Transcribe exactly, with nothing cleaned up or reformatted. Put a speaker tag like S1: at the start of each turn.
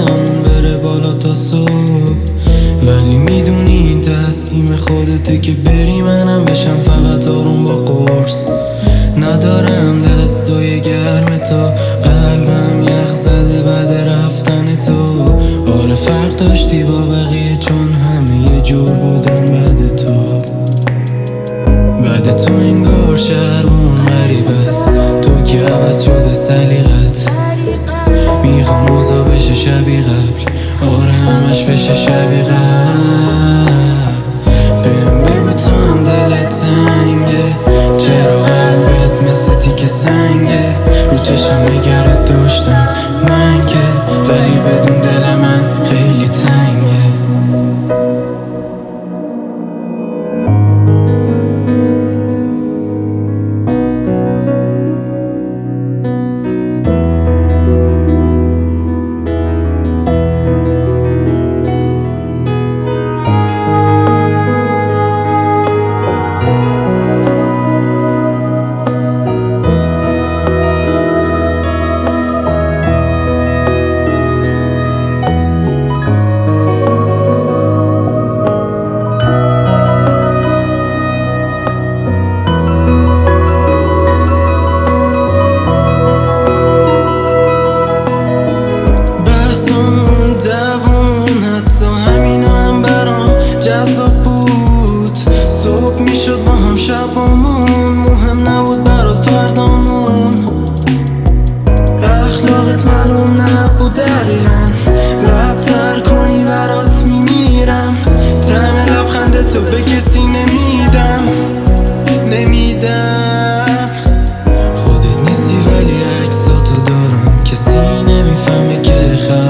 S1: میدم بره بالا تا صبح، ولی میدونی این تصمیم خودته که بری منم بشم فقط آروم با قرص. ندارم دستای گرم تو، قلبم یخ زده بعد رفتن تو. آره فرق داشتی با بقیه چون همه یه جور بودن بعد تو. بعد تو انگار شهرمون غریب است، تو که عوض شده سلیقت. میخوام اوضاع بشه شبیه قبل، آره همش بشه شبیه قبل. بهم بگو تو هم دلت تنگه، چرا قلبت مثل تیک سنگه. رو چشم نگرت داشتم من که، ولی بدون دل من خیلی تنگه. صبح میشد با هم شبامون، مهم نبود برات فردامون. اخلاقت معلوم نبود دقیقا، لب تر کنی برات میمیرم. طعم لبخند تو به کسی نمیدم نمیدم خودت نیستی ولی عکساتو دارم، کسی نمیفهمه که خب